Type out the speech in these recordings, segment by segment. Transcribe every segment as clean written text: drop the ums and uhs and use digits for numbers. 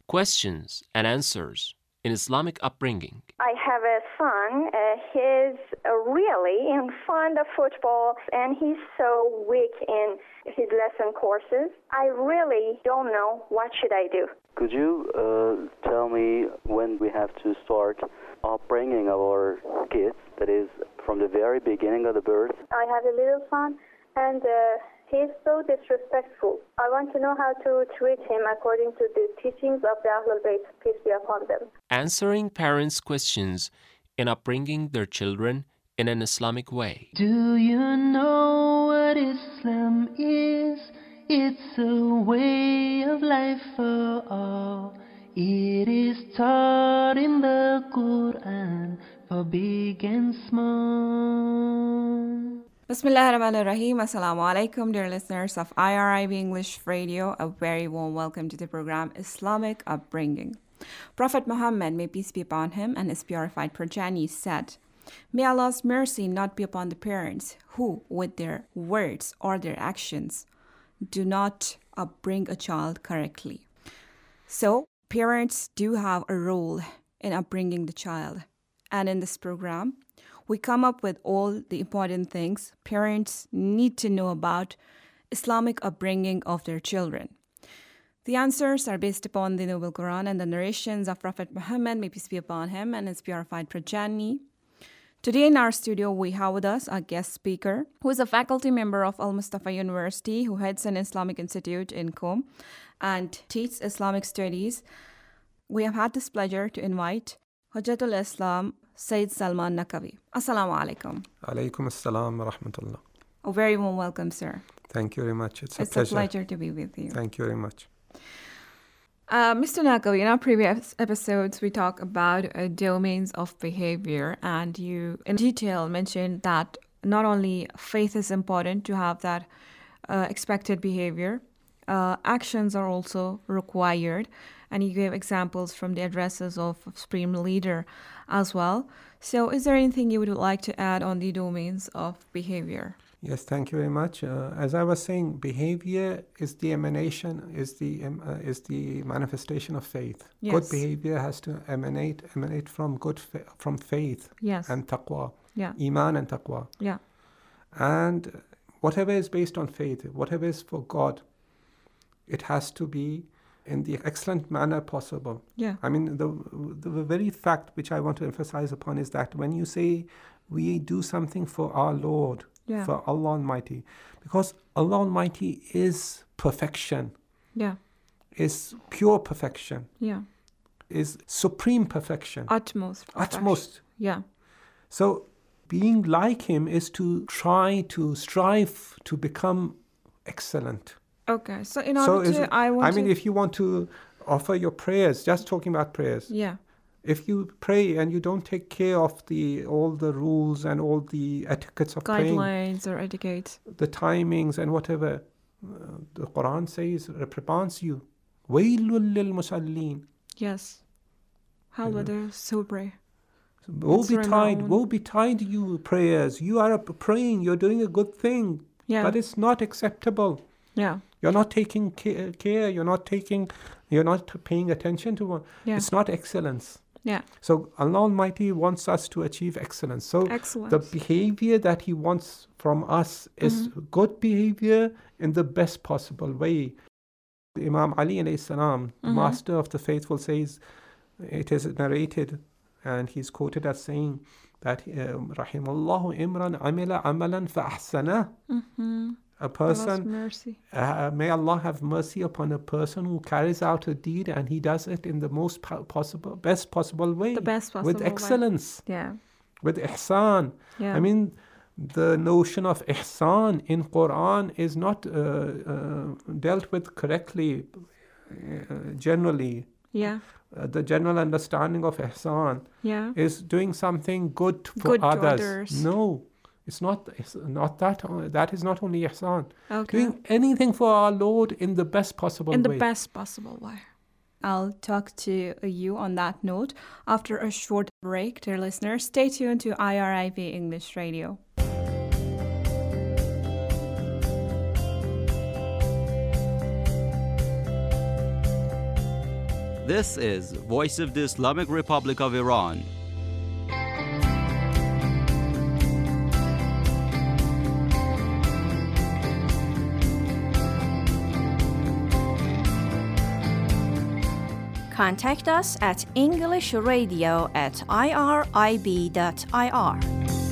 questions and answers in Islamic upbringing. I have a son. He's really fond of football, and he's so weak in his lesson courses. I really don't know what should I do. Could you tell me when we have to start upbringing our kids, that is, from the very beginning of the birth? I have a little son, and he's so disrespectful. I want to know how to treat him according to the teachings of the Ahlul Bayt, peace be upon them. Answering parents' questions in upbringing their children in an Islamic way. Do you know what Islam is? It's a way of life for all. It is taught in the Quran for big and small. Bismillah ar-Rahman ar-Rahim. Assalamu alaikum, dear listeners of IRIB English Radio. A very warm welcome to the program Islamic Upbringing. Prophet Muhammad, may peace be upon him, and his purified progeny said, "May Allah's mercy not be upon the parents who, with their words or their actions, do not upbring a child correctly." So, parents do have a role in upbringing the child. And in this program, we come up with all the important things parents need to know about Islamic upbringing of their children. The answers are based upon the Noble Quran and the narrations of Prophet Muhammad, may peace be upon him, and his purified progeny. Today in our studio, we have with us a guest speaker who is a faculty member of Al Mustafa University, who heads an Islamic Institute in Qom and teaches Islamic studies. We have had this pleasure to invite Hujjatul Islam, Sayyid Salman Naqvi. Assalamu alaikum. Alaikum assalam wa rahmatullah. A very warm welcome, sir. Thank you very much. It's a pleasure to be with you. Thank you very much. Mr. Naqvi, in our previous episodes, we talk about domains of behavior, and you in detail mentioned that not only faith is important to have that expected behavior, actions are also required, and you gave examples from the addresses of Supreme Leader as well. So is there anything you would like to add on the domains of behavior? Yes, thank you very much. As I was saying, behavior is the emanation, is the manifestation of faith. Yes. Good behavior has to emanate from from faith. Yes. And taqwa. Yeah. Iman and taqwa. Yeah. And whatever is based on faith, whatever is for God, it has to be in the excellent manner possible. Yeah. I mean, the very fact which I want to emphasize upon is that when you say we do something for our Lord, yeah, for Allah Almighty, because Allah Almighty is perfection, yeah, is pure perfection, yeah, is supreme perfection, utmost, yeah. So being like Him is to strive to become excellent. Okay, so in order if you want to offer your prayers, just talking about prayers. Yeah. If you pray and you don't take care of all the rules and all the etiquettes of praying, guidelines or etiquette, the timings and whatever, the Quran says, reprimands you. وَيْلٌ لِلْمُصَلِّينَ. Yes. How about those who pray? Woe betide you prayers. You are praying, you're doing a good thing. Yeah. But it's not acceptable. Yeah. You're not taking care, you're not paying attention to one. Yeah. It's not excellence. Yeah. So Allah Almighty wants us to achieve excellence. So the behavior that He wants from us is good behavior in the best possible way. Imam Ali alayhi salam, the master of the faithful, says, it is narrated, and he's quoted as saying that Rahimallahu imran amila amalan fa ahsana. A person, may Allah have mercy upon a person who carries out a deed and he does it in the best possible way. The best possible with excellence. Way. Yeah. With ihsan. Yeah. I mean, the notion of ihsan in Quran is not dealt with correctly generally. Yeah. The general understanding of ihsan is doing something good for others. No. It's not that. That is not only ihsan. Okay. Doing anything for our Lord in the best possible way. In the best possible way. I'll talk to you on that note after a short break. Dear listeners, stay tuned to IRIB English Radio. This is Voice of the Islamic Republic of Iran. Contact us at englishradio@irib.ir.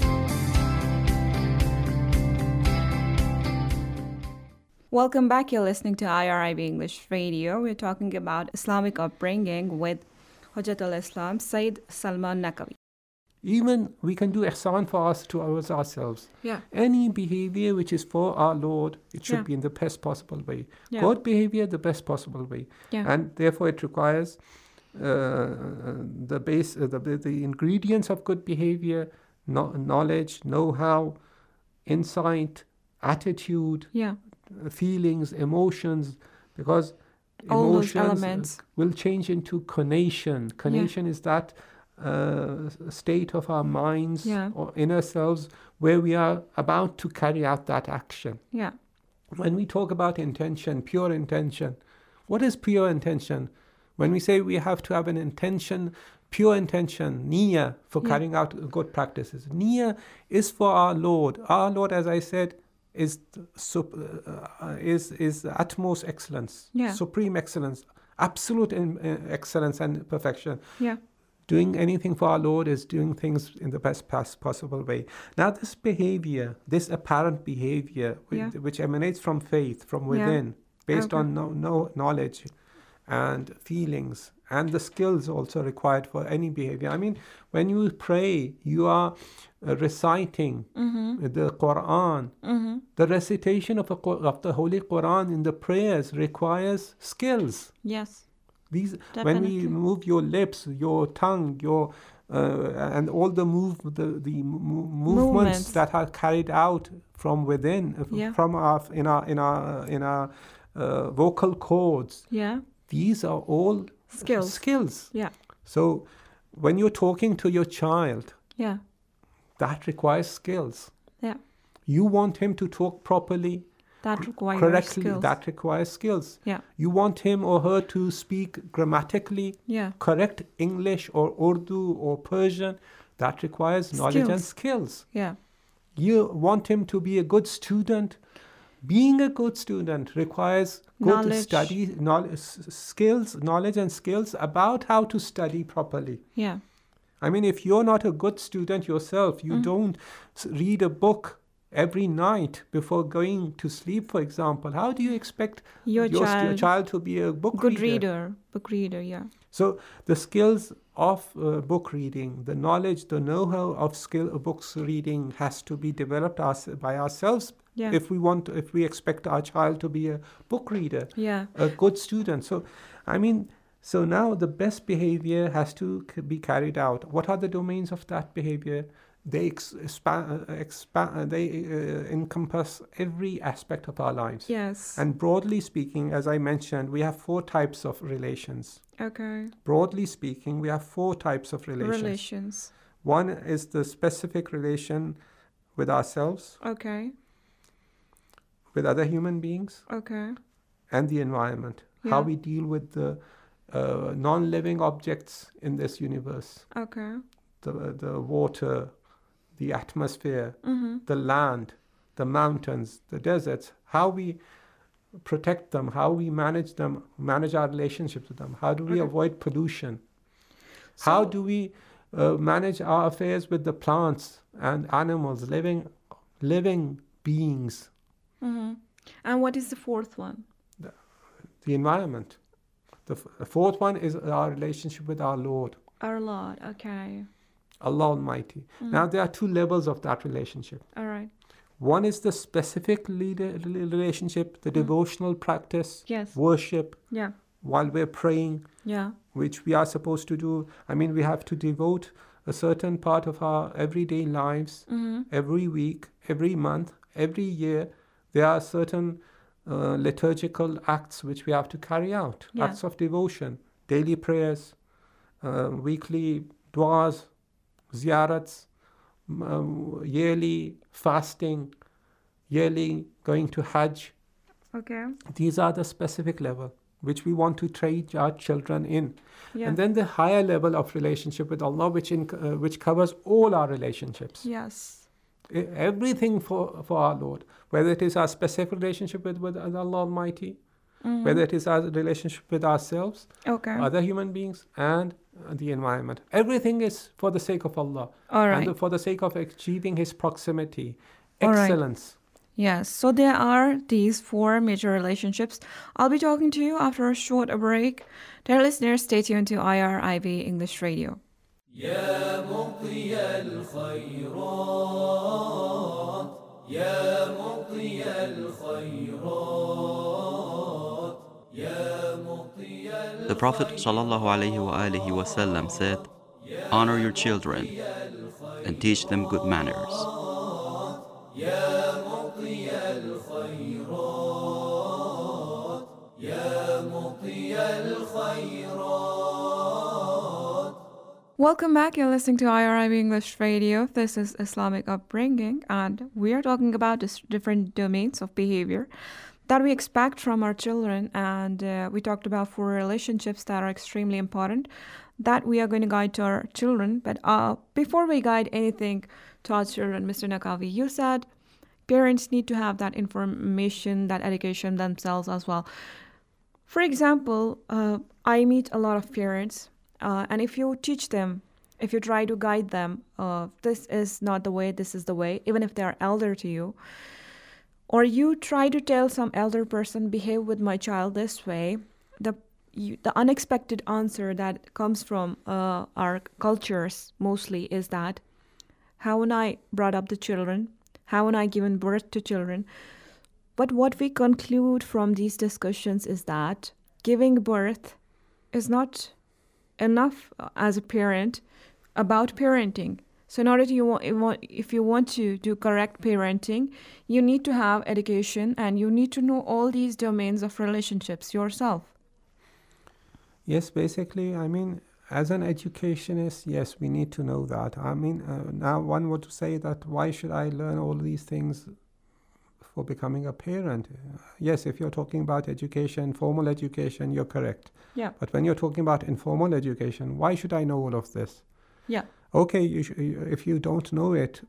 Welcome back. You're listening to IRIB English Radio. We're talking about Islamic upbringing with Hujjatul Islam, Sayyid Salman Naqvi. Even we can do ihsan for us towards ourselves. Yeah. Any behavior which is for our Lord, it should be in the best possible way. Yeah. Good behavior, the best possible way. Yeah. And therefore it requires the ingredients of good behavior, knowledge, know-how, insight, attitude, feelings, emotions, because all emotions elements will change into conation. Conation is that state of our minds or inner selves where we are about to carry out that action. Yeah. When we talk about intention, pure intention, what is pure intention? When we say we have to have an intention, pure intention, niyyah, for carrying out good practices. Niyyah is for our Lord. Our Lord, as I said, is utmost excellence, supreme excellence, absolute excellence and perfection. Yeah. Doing anything for our Lord is doing things in the best possible way. Now, this behavior, this apparent behavior, which emanates from faith, from within, based on knowledge and feelings, and the skills also required for any behavior. I mean, when you pray, you are reciting the Quran. The recitation of the Holy Quran in the prayers requires skills. Yes. When we move your lips, your tongue, your and all the movements that are carried out from within, from in our vocal cords. Yeah. These are all skills. Yeah. So when you're talking to your child, that requires skills. Yeah. You want him to talk properly, that requires correctly. Skills. That requires skills. Yeah. You want him or her to speak grammatically, correct English or Urdu or Persian. That requires knowledge and skills. Yeah. You want him to be a good student. Being a good student requires good study, knowledge and skills about how to study properly. Yeah. I mean, if you're not a good student yourself, you don't read a book every night before going to sleep, for example, how do you expect your child to be a book reader? Book reader, yeah. So the skills of book reading, the knowledge, the know-how of books reading has to be developed by ourselves. Yeah. If we expect our child to be a book reader, a good student. So, I mean, so now the best behavior has to be carried out. What are the domains of that behavior? They encompass every aspect of our lives. Yes. And broadly speaking, as I mentioned, we have 4 types of relations. Okay. Broadly speaking, we have 4 types of relations. One is the specific relation with ourselves. Okay. With other human beings. Okay. And the environment. Yeah. How we deal with the non-living objects in this universe. Okay. The water, the atmosphere, the land, the mountains, the deserts, how we protect them, how we manage them, manage our relationships with them, how do we avoid pollution, how do we manage our affairs with the plants and animals, living beings. And what is the 4th one? The environment. The 4th one is our relationship with our Lord. Our Lord, okay. Allah Almighty. Now, there are 2 levels of that relationship. All right. One is the specific relationship, the devotional practice, worship, while we're praying, which we are supposed to do. I mean, we have to devote a certain part of our everyday lives, every week, every month, every year. There are certain liturgical acts which we have to carry out, acts of devotion, daily prayers, weekly du'as, ziyarats, yearly fasting, yearly going to Hajj. Okay. These are the specific level. which we want to train our children in. Yeah. And then the higher level of relationship with Allah, which covers all our relationships. Yes. Everything for our Lord, whether it is our specific relationship with Allah Almighty, whether it is our relationship with ourselves, other human beings, and the environment. Everything is for the sake of Allah. All right. And for the sake of achieving His proximity, excellence. Yes, so there are these 4 major relationships. I'll be talking to you after a short break. Dear listeners, stay tuned to IRIB English Radio. يا مطي الخيرات يا مطي الخيرات يا مطي The Prophet ﷺ said, "Honor your children and teach them good manners." يا مطي الخيرات يا مطي الخيرات. Welcome back. You're listening to IRIB English Radio. This is Islamic Upbringing, and we are talking about different domains of behavior that we expect from our children. And we talked about 4 relationships that are extremely important that we are going to guide to our children. But before we guide anything to our children, Mr. Naqvi, you said parents need to have that information, that education themselves as well. For example, I meet a lot of parents, and if you teach them, if you try to guide them, this is not the way, this is the way, even if they are elder to you, or you try to tell some elder person, behave with my child this way, the unexpected answer that comes from our cultures mostly is that, how when I brought up the children, how when I given birth to children. But what we conclude from these discussions is that giving birth is not enough as a parent about parenting. So in order to if you want to do correct parenting, you need to have education and you need to know all these domains of relationships yourself. Yes, basically, I mean, as an educationist, yes, we need to know that. I mean, now one would say that why should I learn all these things for becoming a parent? Yes, if you're talking about education, formal education, you're correct. Yeah. But when you're talking about informal education, why should I know all of this? Yeah. Okay, if you don't know it,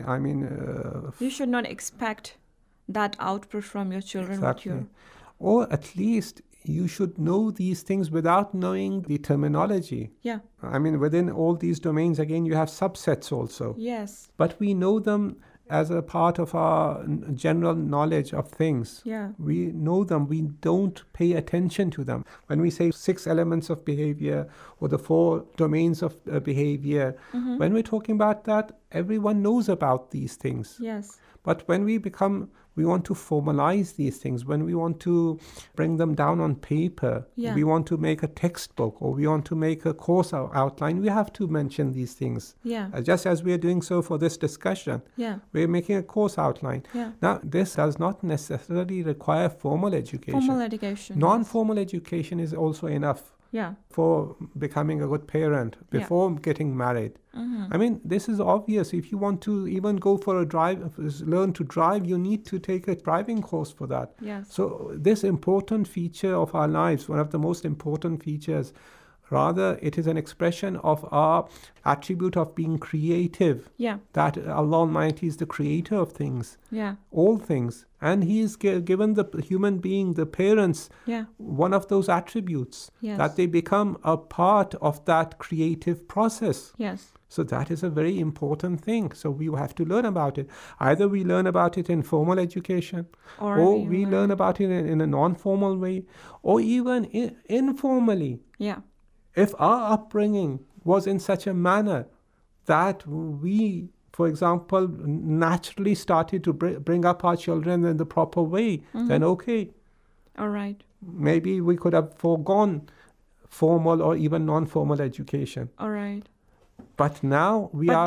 you should not expect that output from your children. Exactly. Or at least you should know these things without knowing the terminology. Yeah. I mean, within all these domains, again, you have subsets also. Yes. But we know them as a part of our general knowledge of things. Yeah. We know them. We don't pay attention to them. When we say 6 elements of behavior or the 4 domains of behavior, when we're talking about that, everyone knows about these things. Yes. But when we want to formalize these things, when we want to bring them down on paper, we want to make a textbook or we want to make a course outline, we have to mention these things. Yeah. Just as we are doing so for this discussion. Yeah. We're making a course outline. Yeah. Now, this does not necessarily require formal education. Formal education. Non-formal education is also enough. Yeah. For becoming a good parent before getting married. I mean, this is obvious. If you want to even go for a learn to drive, you need to take a driving course for that. Yes. So this important feature of our lives, one of the most important features, rather it is an expression of our attribute of being creative. Yeah. That Allah Almighty is the creator of things. Yeah. All things. And He is given the human being, the parents, one of those attributes. Yes. That they become a part of that creative process. Yes. So that is a very important thing. So we have to learn about it. Either we learn about it in formal education, or we learn about it in a non-formal way, or even informally. Yeah. If our upbringing was in such a manner that we, for example, naturally started to bring up our children in the proper way, then okay. All right. Maybe we could have foregone formal or even non-formal education. All right. But now we are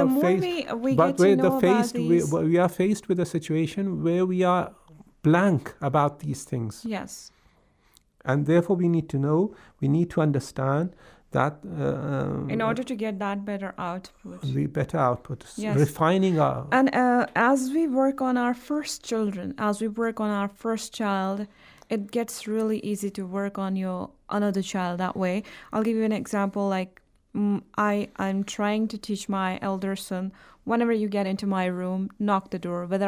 faced with a situation where we are blank about these things. Yes. And therefore we need to know, we need to understand that in order to get that better output. The better output. Yes. Refining our... And as we work on our first children, as we work on our first child, it gets really easy to work on your another child that way. I'll give you an example. Like I'm trying to teach my elder son, whenever you get into my room, knock the door. Whether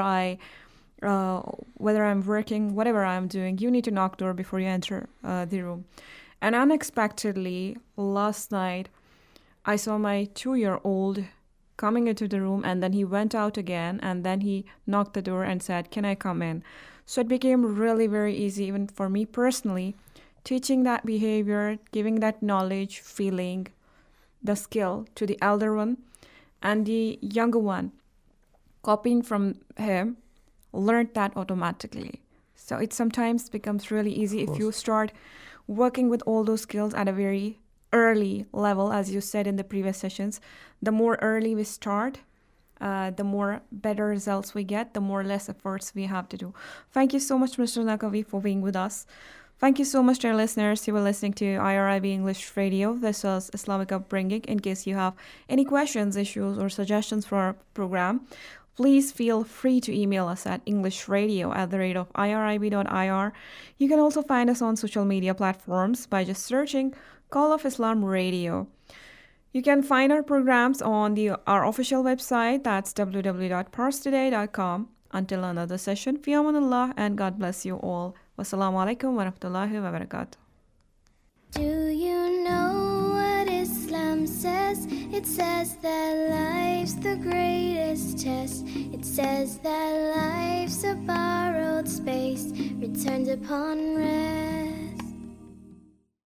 I'm working, whatever I'm doing, you need to knock the door before you enter the room. And unexpectedly, last night, I saw my 2-year-old coming into the room, and then he went out again, and then he knocked the door and said, "Can I come in?" So it became really very easy, even for me personally, teaching that behavior, giving that knowledge, feeling, the skill to the elder one, and the younger one, copying from him, learned that automatically. So it sometimes becomes really easy if you start working with all those skills at a very early level, as you said in the previous sessions. The more early we start, the more better results we get, the more less efforts we have to do. Thank you so much, Mr. Naqvi, for being with us. Thank you so much, dear listeners. You were listening to IRIB English Radio. This was Islamic Upbringing. In case you have any questions, issues, or suggestions for our program, please feel free to email us at englishradio@irib.ir. You can also find us on social media platforms by just searching Call of Islam Radio. You can find our programs on our official website. That's www.parstoday.com. Until another session, fi amanillah, and God bless you all. Wassalamu alaikum wa rahmatullahi wa barakatuh. Do you know what Islam says? It says that life's the greatest test. It says that life's a borrowed space, returned upon rest.